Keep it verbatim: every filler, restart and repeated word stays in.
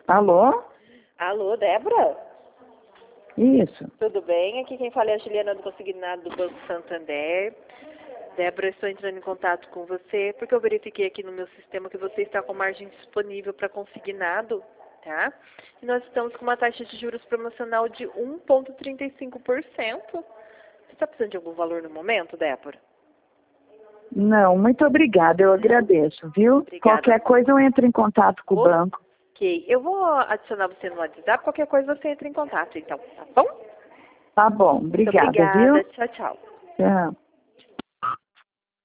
Alô? Alô, Débora? Isso. Tudo bem? Aqui quem fala é a Juliana do Consignado do Banco Santander. Débora, eu estou entrando em contato com você porque eu verifiquei aqui no meu sistema que você está com margem disponível para consignado, tá? E nós estamos com uma taxa de juros promocional de um vírgula trinta e cinco por cento. Você está precisando de algum valor no momento, Débora? Não, muito obrigada, eu agradeço, viu? Obrigada. Qualquer coisa eu entro em contato com o banco. Ok, eu vou adicionar você no WhatsApp, qualquer coisa você entra em contato, então, tá bom? Tá bom, Muito obrigada, obrigada, viu? tchau, tchau. Tchau.